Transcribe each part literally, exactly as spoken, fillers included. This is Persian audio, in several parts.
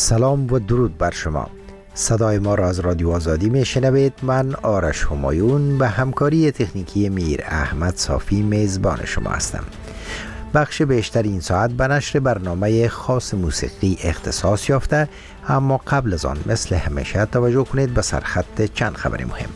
سلام و درود بر شما. صدای ما را از رادیو آزادی می شنوید. من آرش همایون به همکاری تکنیکی میر احمد صافی میزبان شما هستم. بخش بیشتر این ساعت به نشر برنامه خاص موسیقی اختصاص یافته، اما قبل از آن مثل همیشه توجه کنید به سرخط چند خبر مهم.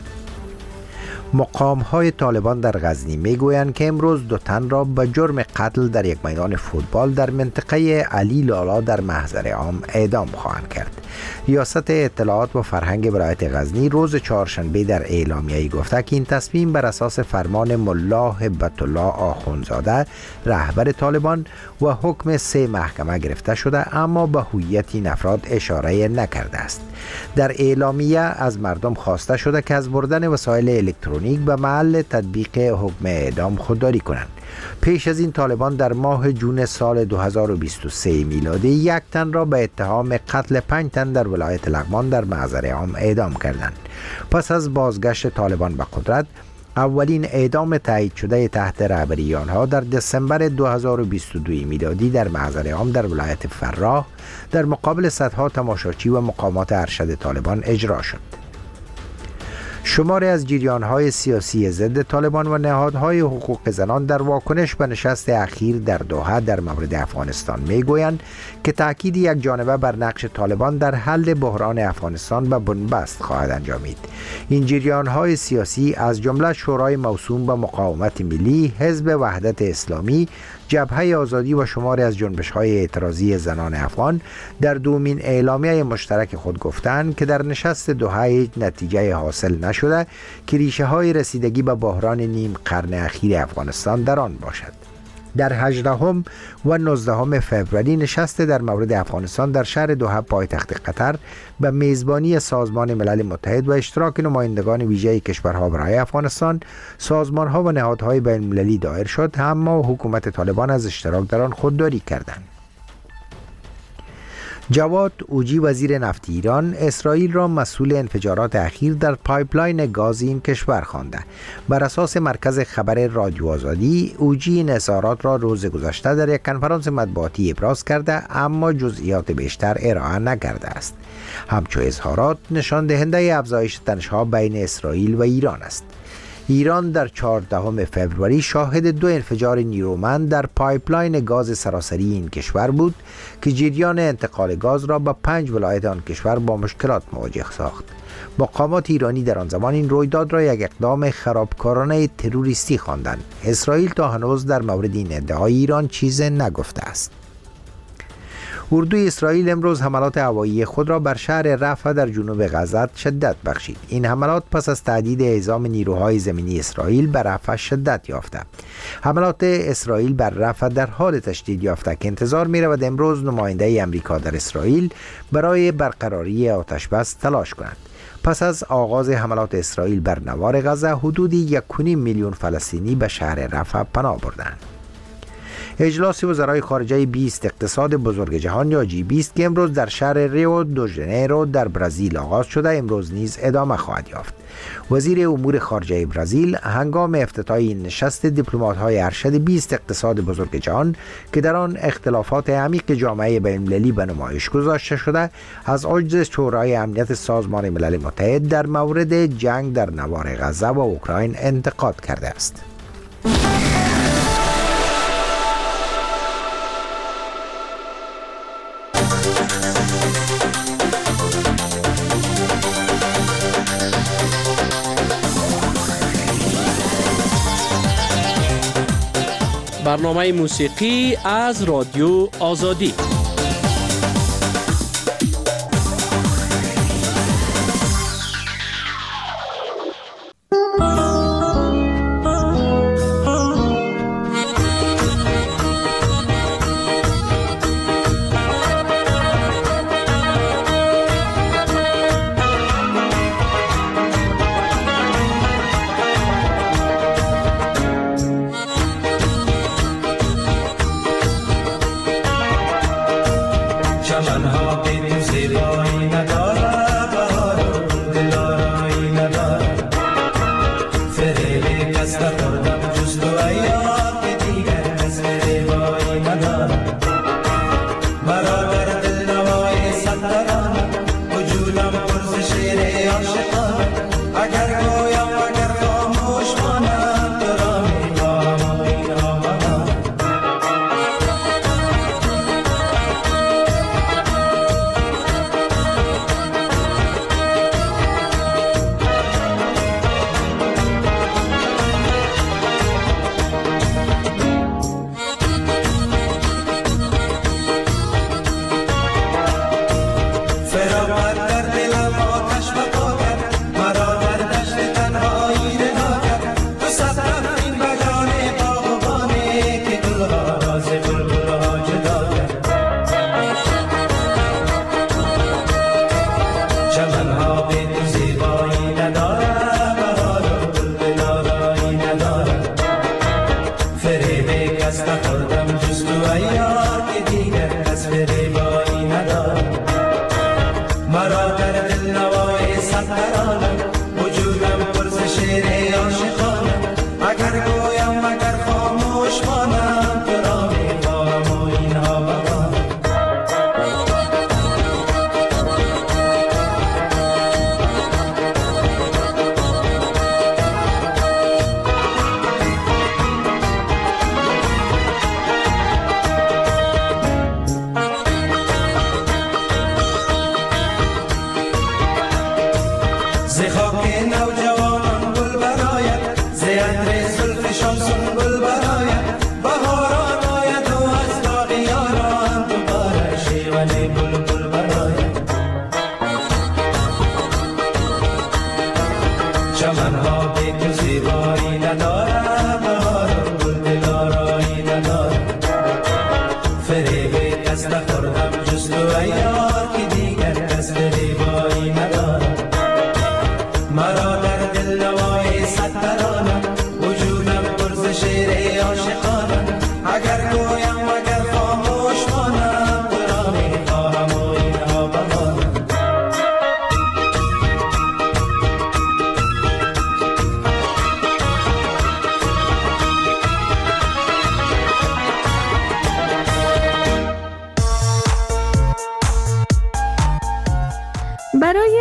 مقام های طالبان در غزنی می گویند که امروز دو تن را به جرم قتل در یک میدان فوتبال در منطقه علی لالا در محضر عام اعدام خواهند کرد. ریاست اطلاعات و فرهنگ ولایت غزنی روز چهارشنبه در اعلامیه‌ای گفته که این تصمیم بر اساس فرمان ملا هبت الله آخوندزاده رهبر طالبان و حکم سه محکمه گرفته شده، اما به هویت این افراد اشاره نکرده است. در اعلامیه از مردم خواسته شده که از بردن وسایل الکترونیک به محل تطبیق حکم اعدام خودداری کنند. پیش از این طالبان در ماه جون سال دو هزار و بیست و سه میلادی یک تن را به اتهام قتل پنج تن در ولایت لغمان در محضر عام اعدام کردند. پس از بازگشت طالبان به قدرت، اولین اعدام تایید شده تحت رهبری آنها در دسامبر دو هزار و بیست و دو میلادی در محضر عام در ولایت فراه در مقابل صدها تماشاچی و مقامات ارشد طالبان اجرا شد. شماری از جریان‌های سیاسی ضد طالبان و نهادهای حقوق زنان در واکنش به نشست اخیر در دوحه در مورد افغانستان می‌گویند که تأکید یک جانبه بر نقش طالبان در حل بحران افغانستان به بنبست خواهد انجامید. این جریان‌های سیاسی از جمله شورای موسوم به مقاومت ملی، حزب وحدت اسلامی، جبهه آزادی و شماری از جنبش‌های اعتراضی زنان افغان در دومین اعلامیه مشترک خود گفتند که در نشست دوحه هیچ نتیجه حاصل نشده که ریشه‌های رسیدگی به بحران نیم قرن اخیر افغانستان در آن باشد. در هجدهم و نوزدهم فوریه نشست در مورد افغانستان در شهر دوحه پایتخت قطر به میزبانی سازمان ملل متحد و اشتراک نمایندگان ویژه کشورها برای افغانستان، سازمان‌ها و نهادهای بین‌المللی دایر شد، اما حکومت طالبان از اشتراک در آن خودداری کردند. جواد اوجی وزیر نفت ایران اسرائیل را مسئول انفجارات اخیر در پایپلاین گاز این کشور خوانده. بر اساس مرکز خبر رادیو آزادی، اوجی این اظهارات را روز گذشته در یک کنفرانس مطبوعاتی ابراز کرده، اما جزئیات بیشتر ارائه نکرده است. همچو اظهارات نشان دهنده افزایش تنش‌ها بین اسرائیل و ایران است. ایران در چهاردهم فوریه شاهد دو انفجار نیرومند در پایپلاین گاز سراسری این کشور بود که جریان انتقال گاز را به پنج ولایت آن کشور با مشکلات مواجه ساخت. مقامات ایرانی در آن زمان این رویداد را یک اقدام خرابکارانه تروریستی خواندند. اسرائیل تا هنوز در مورد این ادعای ایران چیزی نگفته است. اردوی اسرائیل امروز حملات هوایی خود را بر شهر رفح در جنوب غزه شدت بخشید. این حملات پس از تهدید اعزام نیروهای زمینی اسرائیل بر رفح شدت یافته. حملات اسرائیل بر رفح در حال تشدید یافته که انتظار می رود امروز نماینده امریکا در اسرائیل برای برقراری آتش بس تلاش کنند. پس از آغاز حملات اسرائیل بر نوار غزه، حدود یک و نیم میلیون فلسطینی به شهر رفح پناه بردند. اجلاس وزرای خارجه بیست اقتصاد بزرگ جهان یا جی بیست که امروز در شهر ریو دو ژانیرو در برزیل آغاز شده، امروز نیز ادامه خواهد یافت. وزیر امور خارجه برزیل هنگام افتتاح این نشست دیپلمات‌های ارشد بیست اقتصاد بزرگ جهان که در آن اختلافات عمیق جامعه بین‌المللی به نمایش گذاشته شده، از عجز شورای امنیت سازمان ملل متحد در مورد جنگ در نوار غزه و اوکراین انتقاد کرده است. برنامه موسیقی از رادیو آزادی.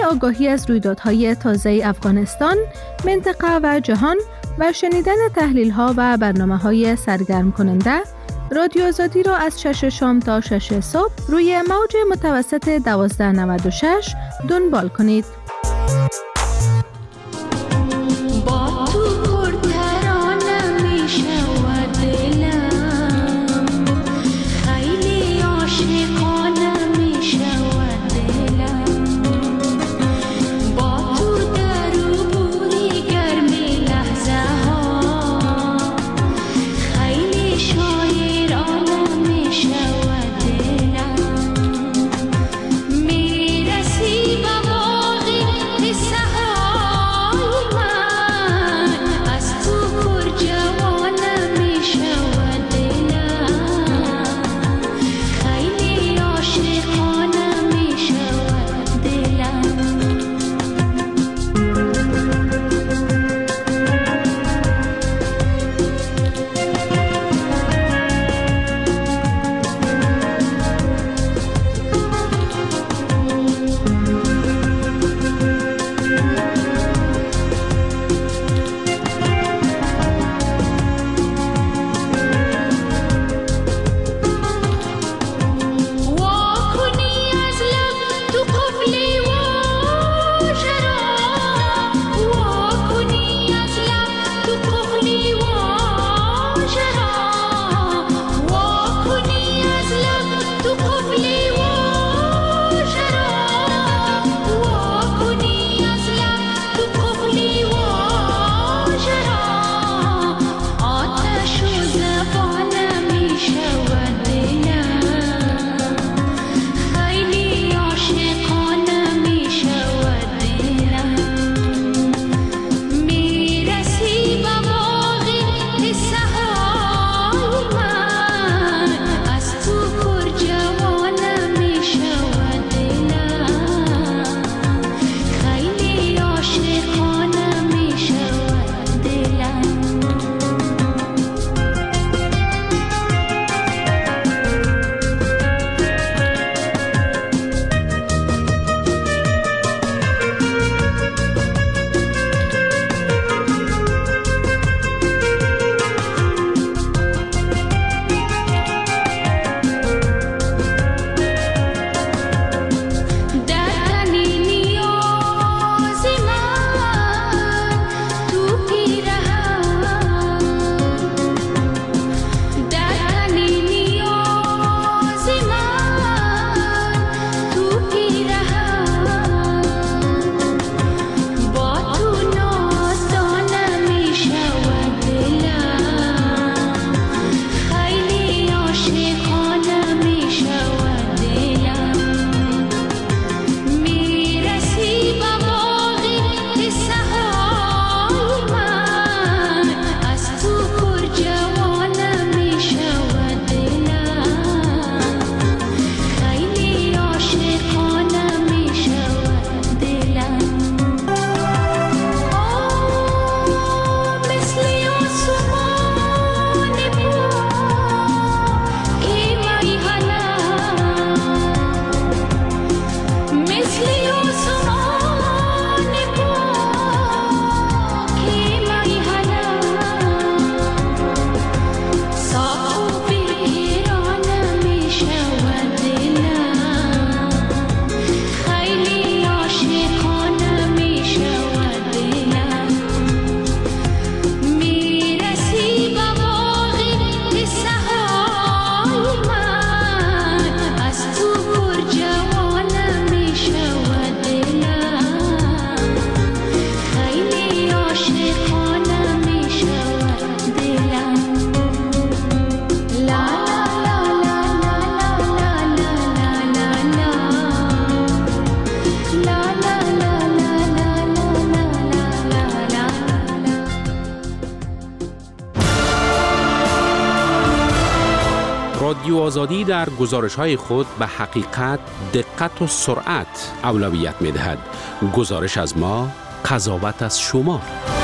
آگاهی از رویدادهای تازه افغانستان، منطقه و جهان و شنیدن تحلیل‌ها و برنامه‌های سرگرم کننده، رادیو آزادی را از شش شام تا شش صبح روی موج متوسط دوازده نود و شش دنبال کنید. رادیو آزادی در گزارش‌های خود به حقیقت، دقت و سرعت اولویت می‌دهد. گزارش از ما، قضاوت از شما.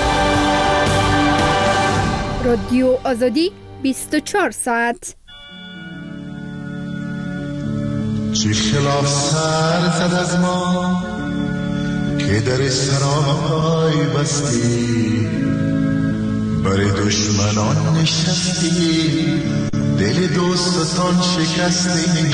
رادیو آزادی بیست و چهار ساعت. چه خلاف سر زد از ما که در سرای بستی، بر دشمنان نشستی، دل دوستان شکستی.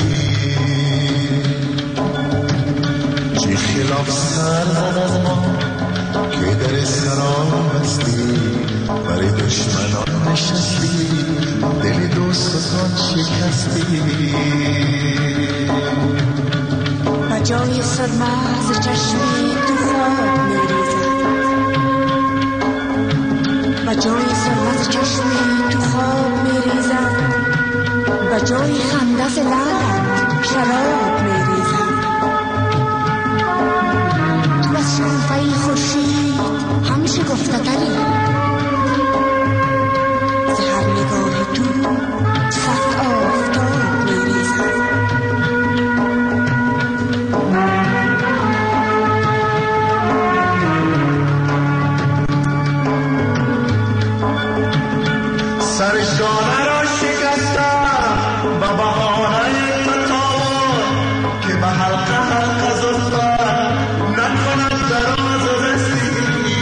چه خلاف سر زد از ما که در سرای بستی، بر دشمنان نشستی، دل دوستان شکستی. و جای سرمه ز چشمی تو خواب میریزد، و جای سرمه ز چشمی تو خواب میریزد، و جای خنده ز لبت شراب میریزد. تو از شنفه خورشید هم شکفته تری، ز هر نگاه تو صف آفتاب میریزد. سرشانه را شکستم و بهانه تطاول، که به حلقه حلقه زلفت نکند دراز و دستی.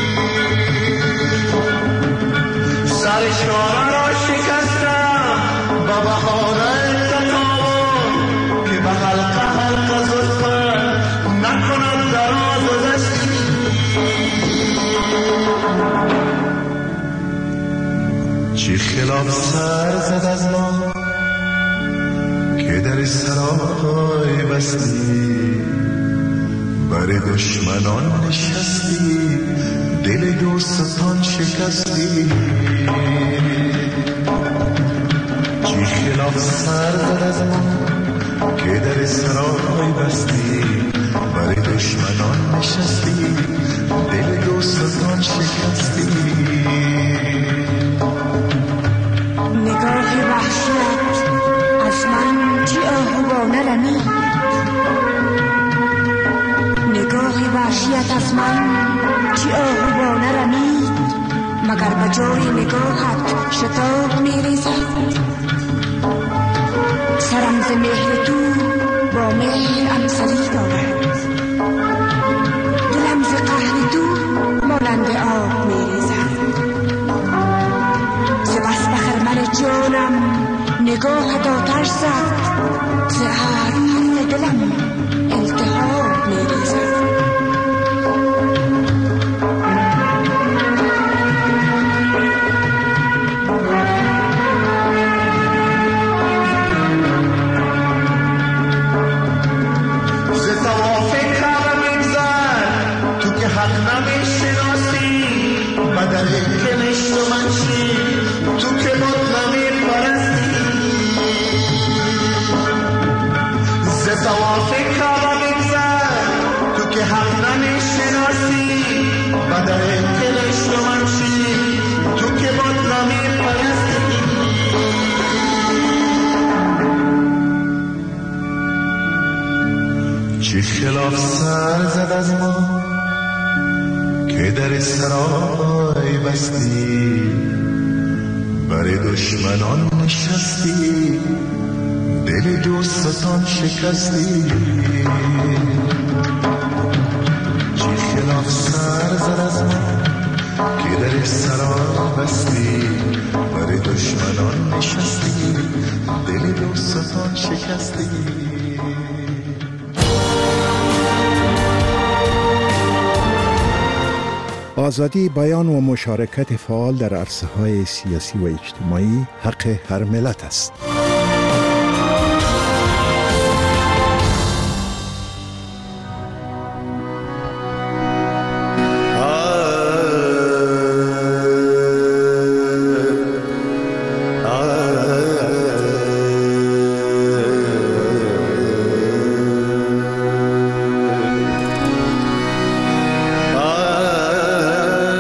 سرشانه را شکستم و بهانه تطاول، که به حلقه حلقه زلفت نکند دراز و دستی. چی خلاف سر زد از ما که در سرای بستی، بر دشمنان نشستی، دل دوستان شکستی. چی خلاف سر زد از ما که در سرای بستی، بر دشمنان نشستی، دل دوستان شکستی. نگاه وحشت از من چی آهوانه رمید، نگاه وحشت از من چی آهوانه رمید، مگر به جای نگاهت شتاب میریزد. سرم ز مهر تو با مهر امسلی دارد، دلم ز قهر تو مانند آب میریزد. ز بس بخرمن جانم نگاهت آتش زد، ز هر حرف دلم التهاب میریزد. ز طواف کعبه می‌گذر تو که حق نمی‌شناسی، بدل کنشت و منشی تو که بت نمی‌پرستی. ز طواف کعبه می‌گذر تو که حق نمی‌شناسی، بدل کنشت و منشی تو که بت نمی‌پرستی. چی خلاف سر زد از ما که در سرای بستی، بر دشمنان نشستی، دل دوستان شکستی. چی خلاف سر زد از ما که در سرای بستی، بر دشمنان نشستی، دل دوستان شکستی. آزادی بیان و مشارکت فعال در عرصه‌های سیاسی و اجتماعی حق هر ملت است.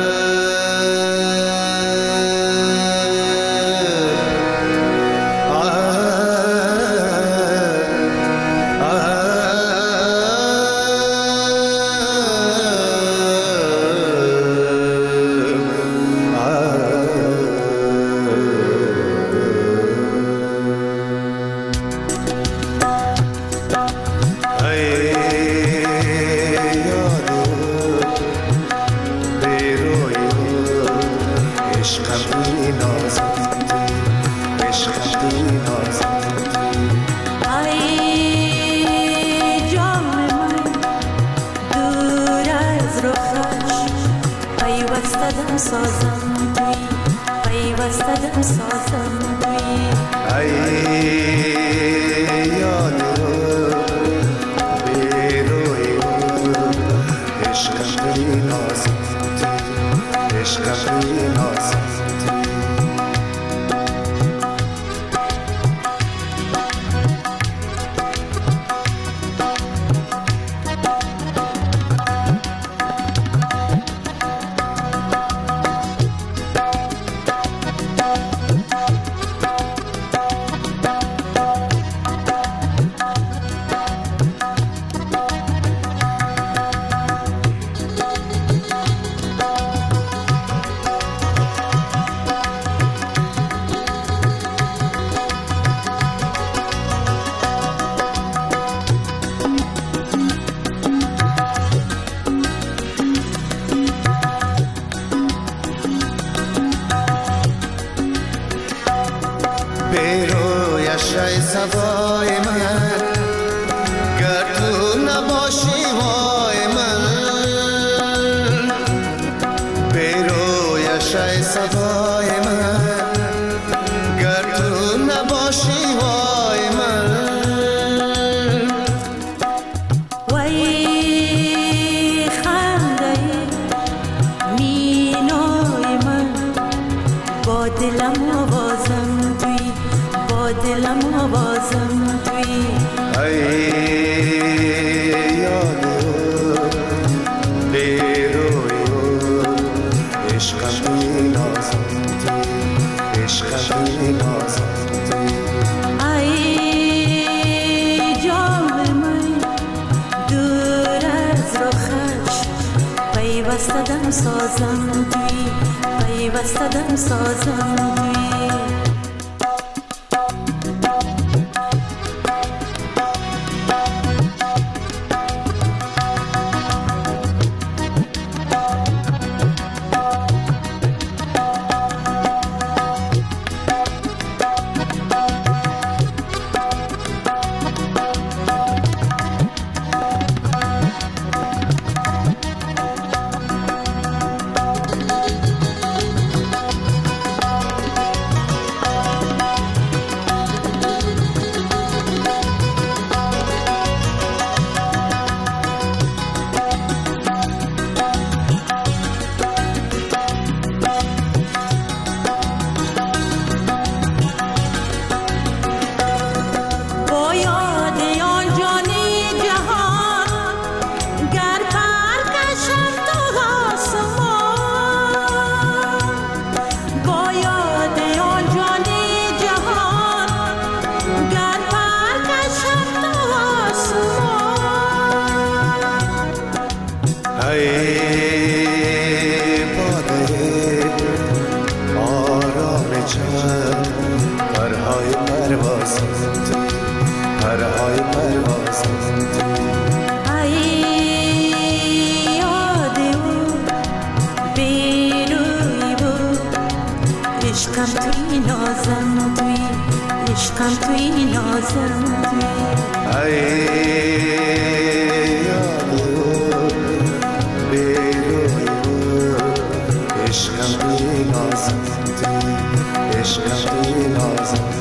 آه سازم توی پیوسته دم سازم توی ای یاد رو بیروی رو عشق بی نازم توی عشق بی نازم بیرویش ای صدای من گر تو نباشی وای من بیرویش ای صدای من گر تو نباشی وای من وای خنده مینای من با دلم آوازم توی با دلم آوازم توی ای یاد رو بیروی رو عشق بی نازم توی عشق بی نازم ای جان من دور از رخش پیوسته دم سازم توی پیوسته دم سازم توی عشقم توی نازم توی عشقم توی نازم توی ای یادو بیروی عشقم توی نازم توی عشقم توی نازم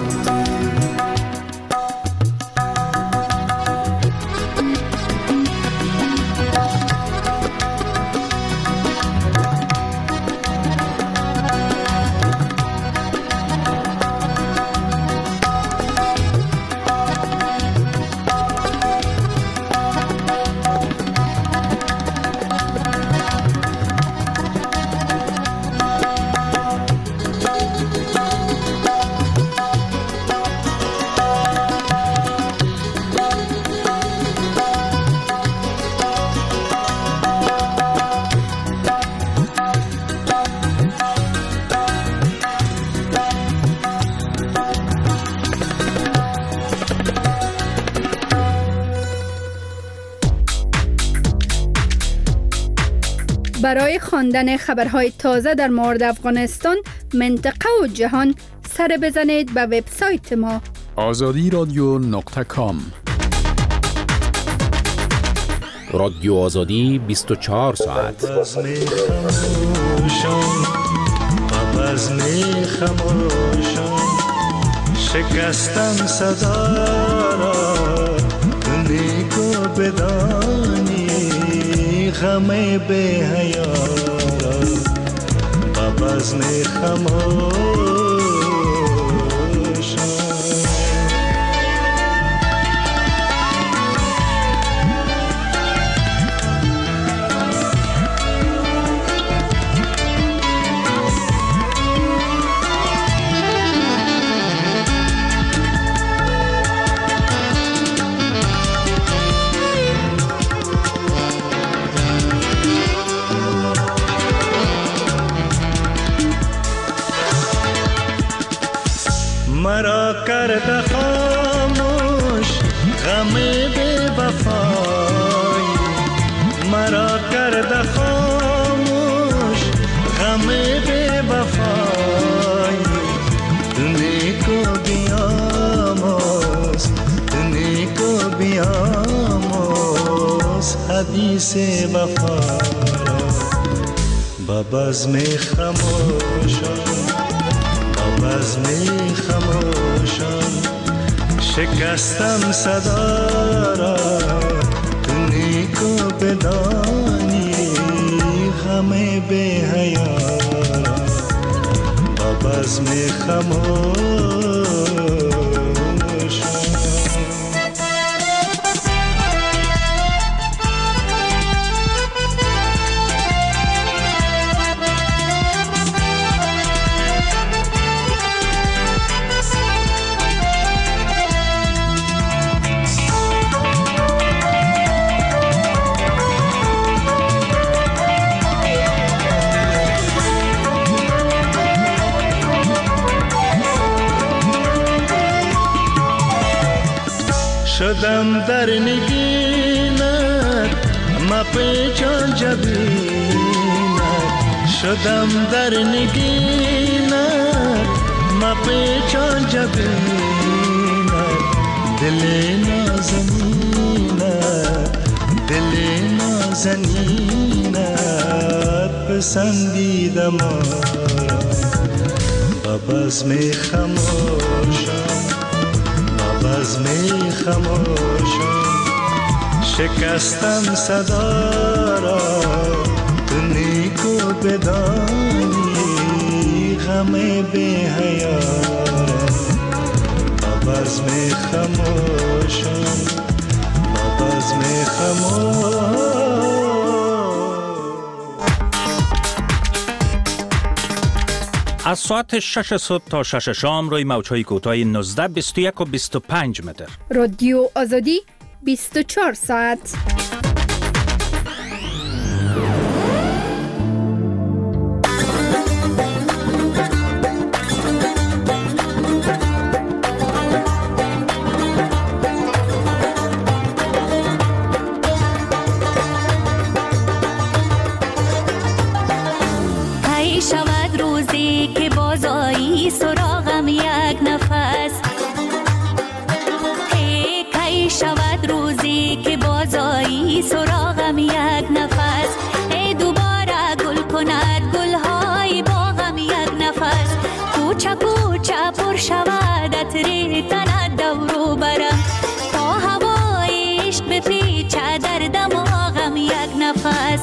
برای خواندن خبرهای تازه در مورد افغانستان، منطقه و جهان سر بزنید به وبسایت ما آزادی رادیو نقطه کام. رادیو آزادی بیست و چهار ساعت. خموشم و بزم خموشم شکستم صدا را نیکو بدانی غم به حیا را و بزم خموشم. مرا کرده خاموش غم بی وفای، مرا کرده خاموش غم بی وفای. نیکو بیاموز نیکو بیاموز حدیث وفا را با بزم خموشم بزم خموشم شکستم صدا را نیکو بدانی غم به حیا با بزم خموشم. شدم در نگینت مپیچان جبینت، شدم در نگینت مپیچان جبینت. دل نازنینت دل نازنینت پسندیدم آرا با بزم خموشم بزم خموشم شکستم صدا را نیکو بدانی غم به حیا با بزم خموشم با بزم خموشم. از ساعت شش صبح تا شش شام روی موج‌های کوتاه نوزده، بیست و یک و بیست و پنج متر. رادیو آزادی بیست و چهار ساعت. سراغم یک نفس هی کی شود روزی که بازایی سراغم یک نفس ای دوباره گل کند گلهای باغم یک نفس کوچه کوچه پر شود عطر تنت دورو برم تا هوای عشق بپیچه در دماغم یک نفس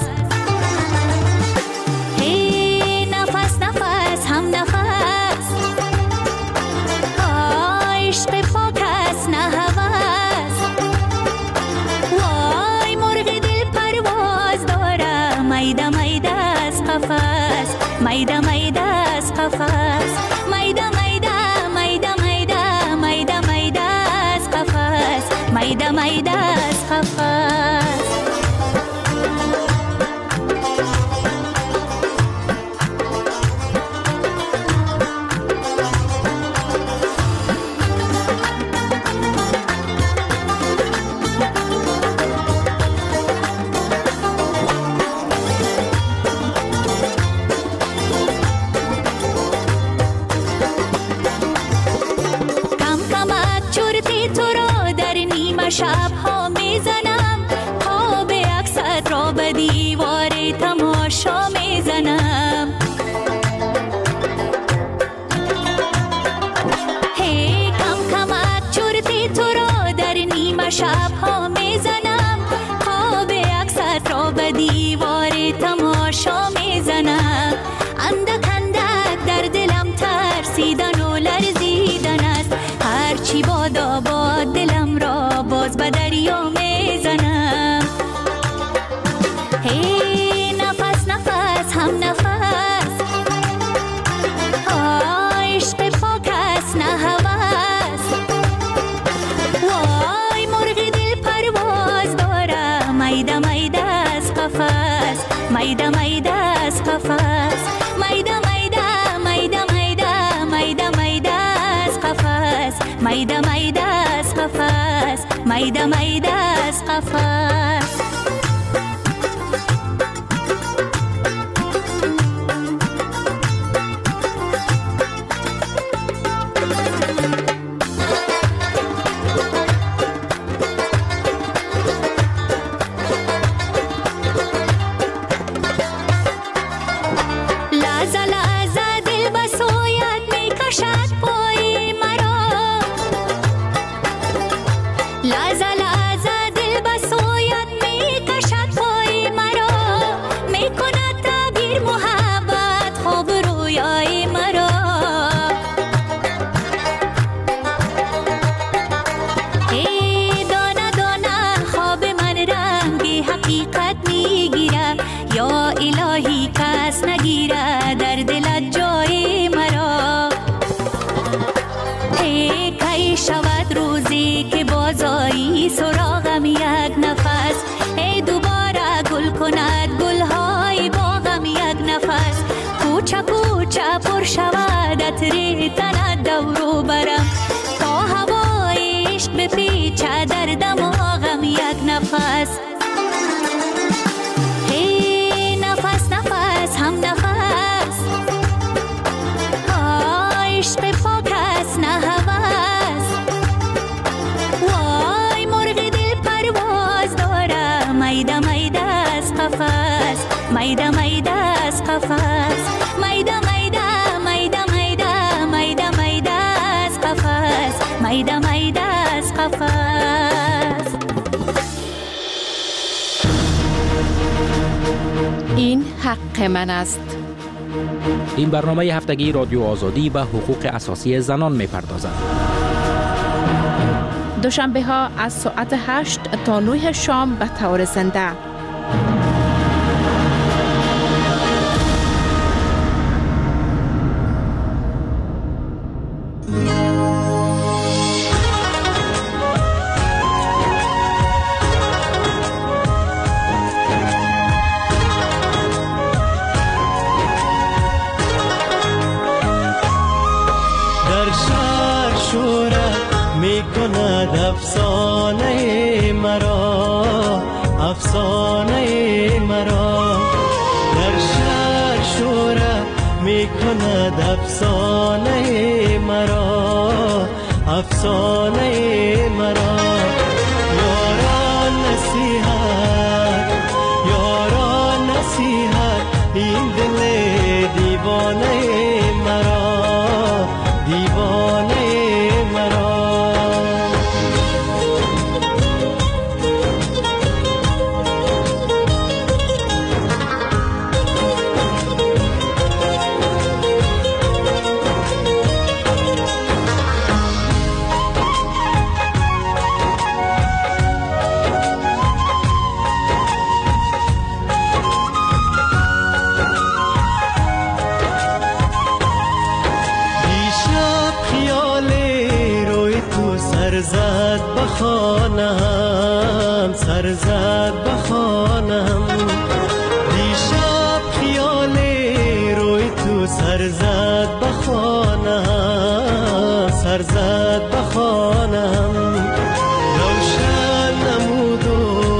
هی نفس نفس هم نفس عشق پاک است نه هوس وای مرغ دل پرواز داره میده میده از قفس میده میده از قفس میده میده میده میده میده میده از قفس میده میده از قفس. شب ها میزنم خواب اکثر را به دیوار تماشا میزنم شبها میزنم، خواب عکست را به دیوار تماشا میزنم. اندک اندک در دلم ترسیدن و لرزیدن است، هرچی بادا باد دلم را باز به دریا میزنم. هی نفس نفس هم نفس، عشق پاک است نه هوس. وای مرغ دل پرواز داره، میده میده از قفس، میده میده از قفس، میده میده میده میده میده میده از قفس، میده میده از قفس، میده میده از قفس. یا الهی کس نگیره در دلت جای مرا. ای کی شود روزی که بازایی سراغم یک نفس، ای دوباره گل کند گلهای باغم یک نفس. کوچه کوچه پر شود عطر تنت دورو برم، تا هوای عشق بپیچه در دماغم یک نفس. هم نفس عشق پاک است نه هوس. وای مرغ دل پرواز داره، میده میده از قفس، میده میده از قفس، میده میده میده میده میده میده از قفس، میده میده از قفس. این حق من است. این برنامه هفتگی رادیو آزادی به حقوق اساسی زنان می‌پردازد. دوشنبه ها از ساعت هشت تا نه شام به طور زنده. افسانه مرا، افسانه مرا در شهر شوره می کند. افسانه مرا، افسانه مرا. یاران نصیحت، یاران نصیحت، این دل دیوانه مرا، دیوانه مرا. سرزد بخانم، سرزد بخانم. دیشب خیال روی تو سرزد بخانم، سرزد بخانم. روشن نمودو،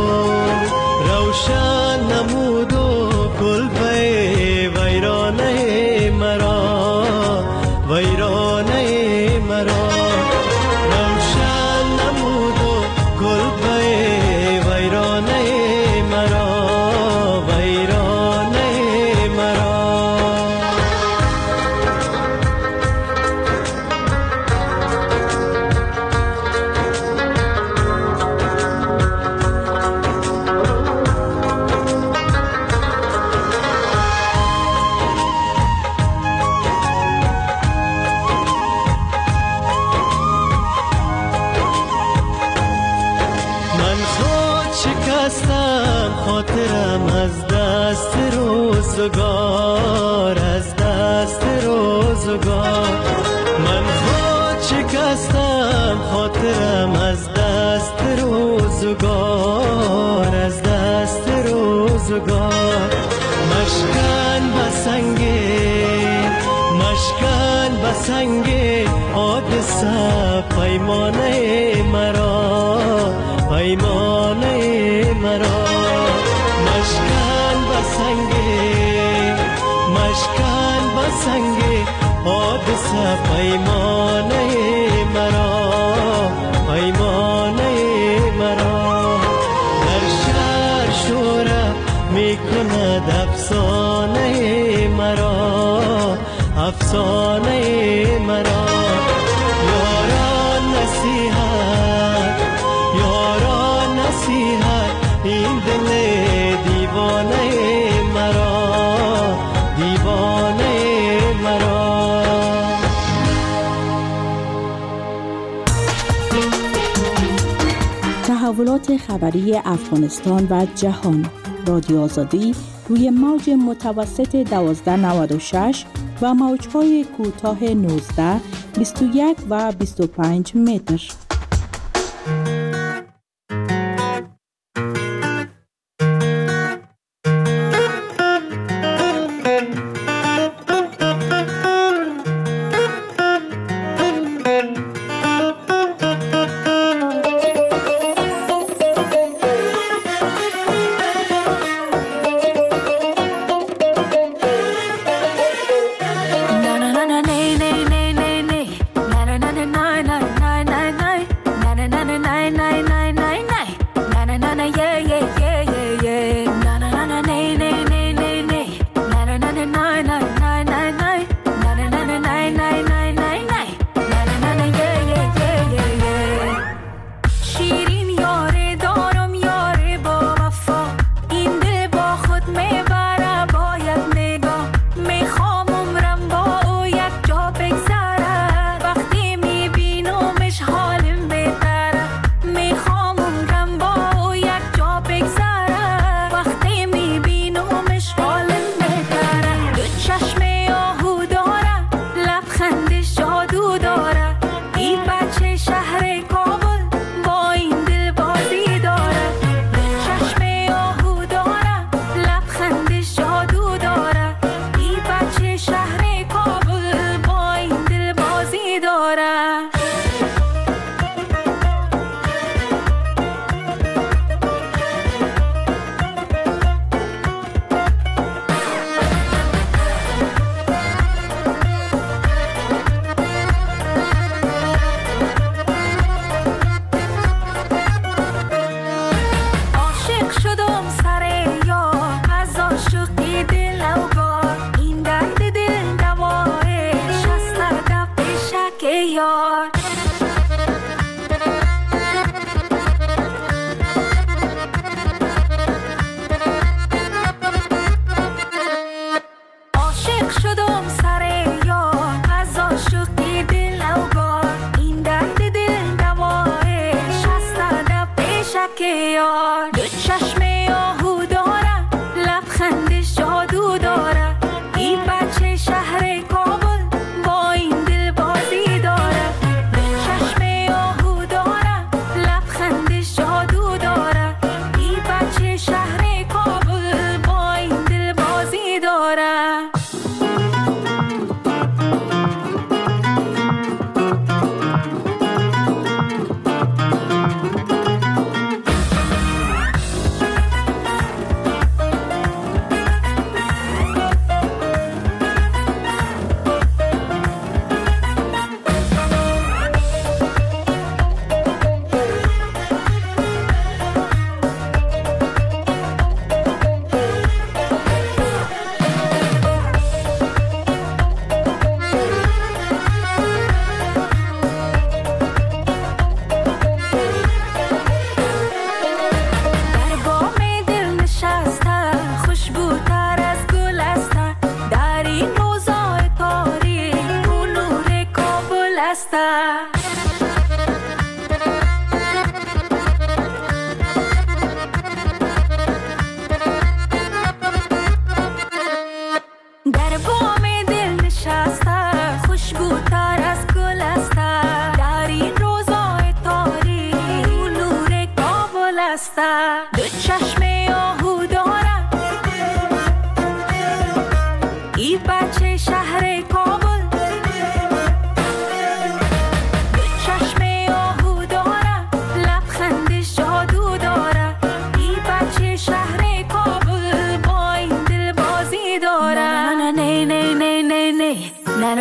روشن نمودو گل به ویرانه مرا، ویرانه مرا. خاطرم از دست روزگار، از دست روزگار. من خود شکستم خاطرم از دست روزگار، از دست روزگار. مشکن بسنگه، مشکن بسنگه حادثه پیمانه مرا، پیمانه مرا. مشکن بسنگه، مشکن بسنگه حادثه پیمانه مرا، پیمانه مرا. در شهر شوره میکند افسانه مرا، افسانه مرا. یاران نصیحت، یاران نصیحت این دل دیوانه مرا، دیوانه مرا. تحولات خبری افغانستان و جهان. رادیو آزادی روی موج متوسط دوازده نود و شش و موج‌های کوتاه نوزده، بیست و یک و بیست و پنج متر.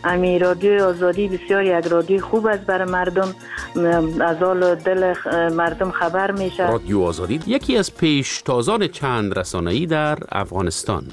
امی رادیو آزادی بسیار یک رادیو خوب است برای مردم، از حال دل مردم خبر میشه. رادیو آزادی یکی از پیشتازان چند رسانه‌ای در افغانستان.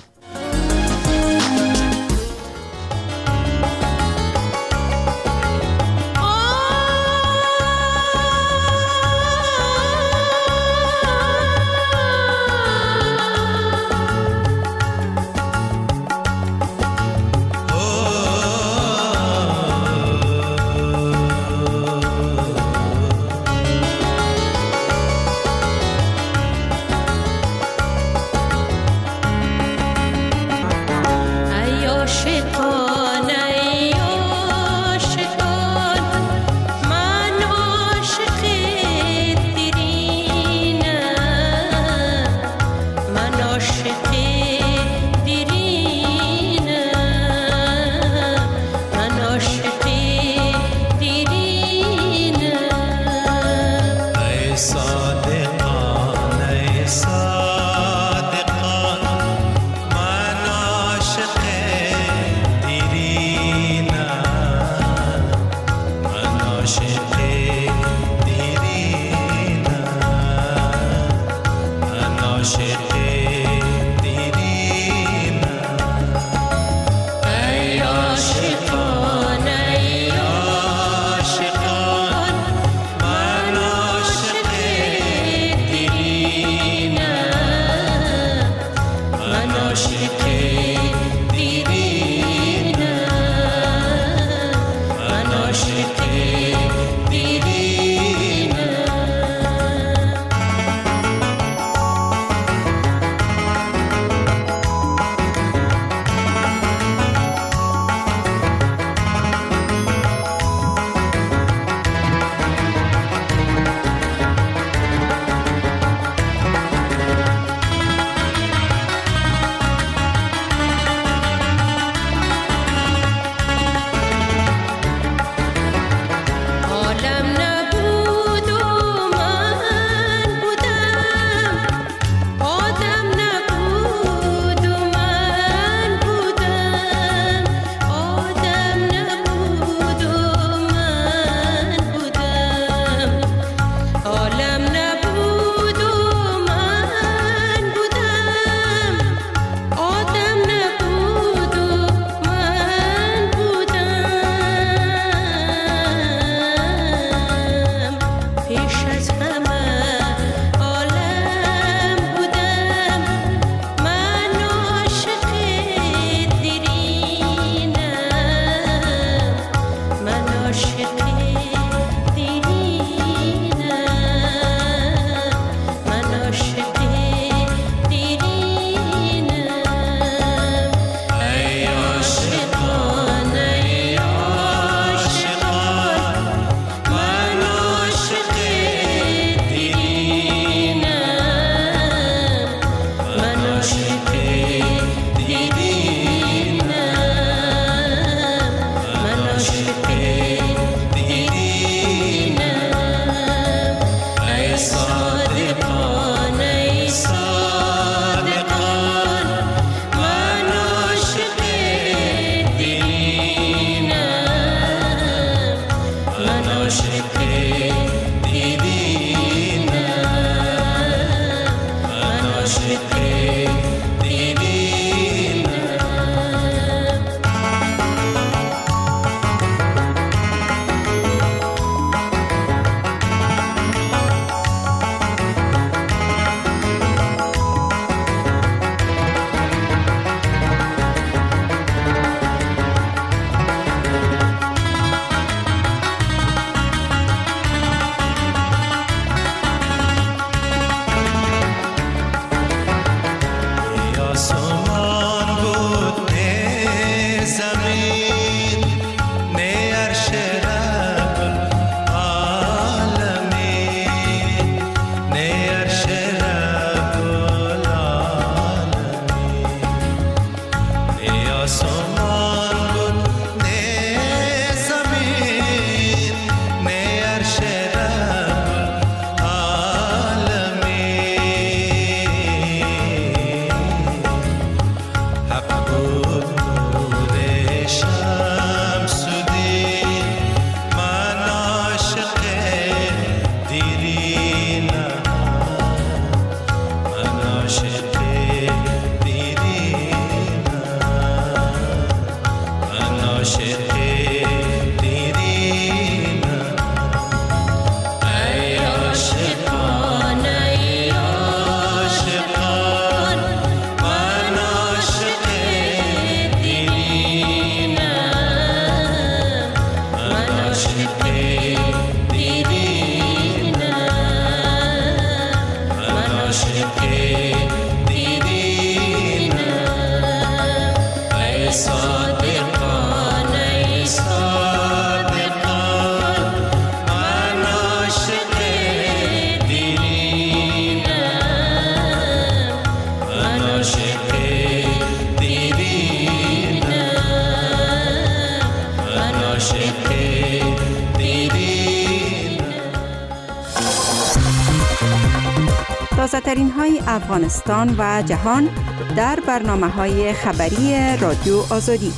تازه ترین های افغانستان و جهان در برنامه های خبری رادیو آزادی.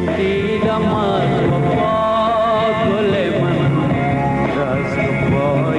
Boy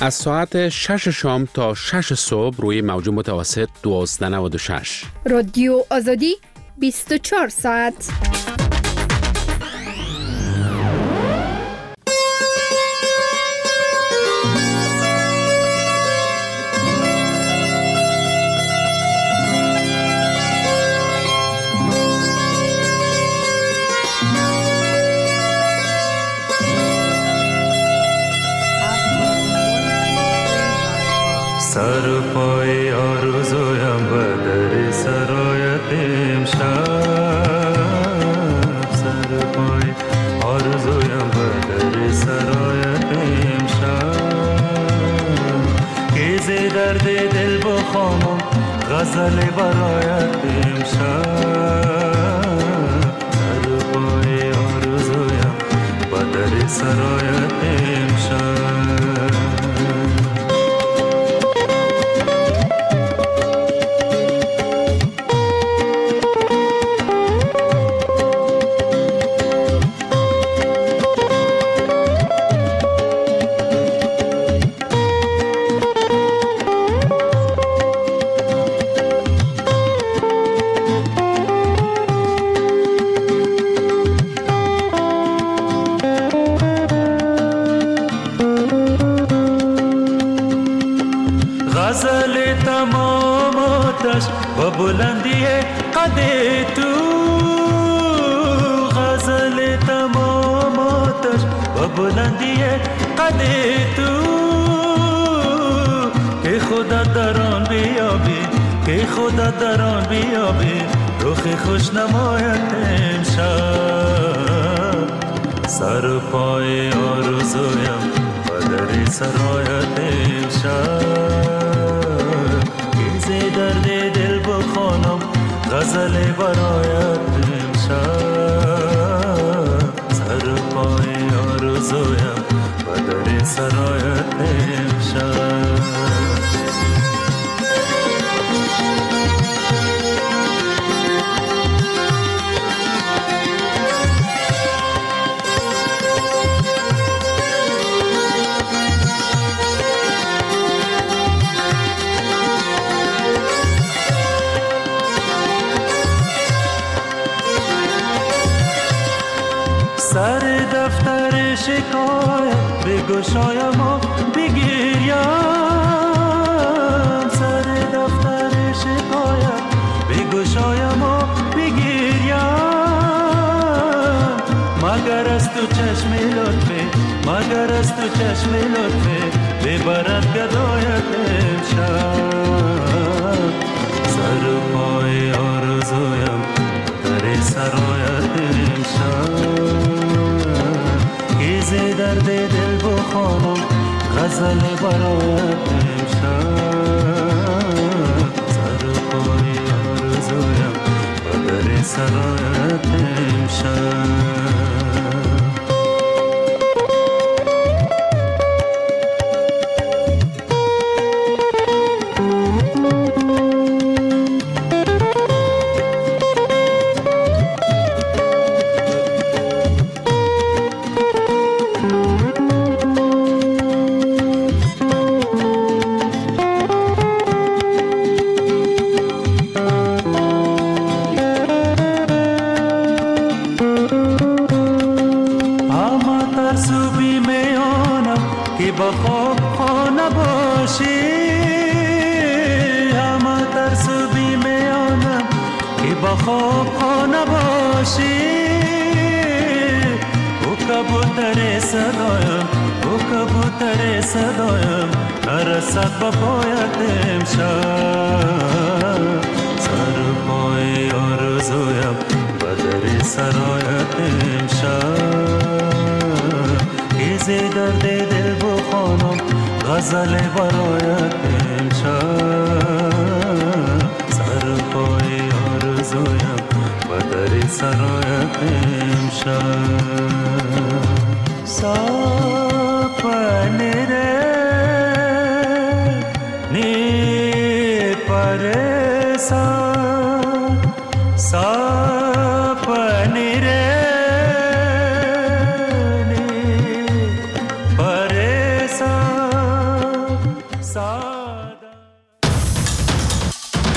از ساعت شش شام تا شش صبح روی موج متوسط دوازده نود و شش. رادیو آزادی بیست و چهار ساعت. سر پای آرزویم به در سرایت امشب، سر پای آرزویم به در سرایت امشب، که ز درد دل بخوانم غزل برایت امشب، سر پای آرزویم به در سرایت امشب. بلندی قد تو غزل تمام آتش و بلندی قد تو، که خدا در آن بیابی، که خدا در آن بیابی رخ خوش نمایت امشب، سر پای آرزویم و در سرایت امشب، که ز درد دل بخوانم غزل برایت امشب، سر پای آرزویم و در سرایت امشب. سر دفتر شکایت بگشایم و بگیریم، سر دفتر شکایت بگشایم و بگیریم، مگر از تو چشم لطفه، مگر از تو چشم لطفه ببرد گدایت امشب، سر پای آرزویم در سرایت امشب، ز درد دل بخوانم غزل برایت امشب، سر پای آرزویم و در سرایت امشب. صدایم نرسد با پایت امشب، سر پای آرزویم و در سرایت امشب، که ز درد دل بخوانم غزل برایت امشب، سر پای آرزویم و در سرایت امشب. سپنه ni paresa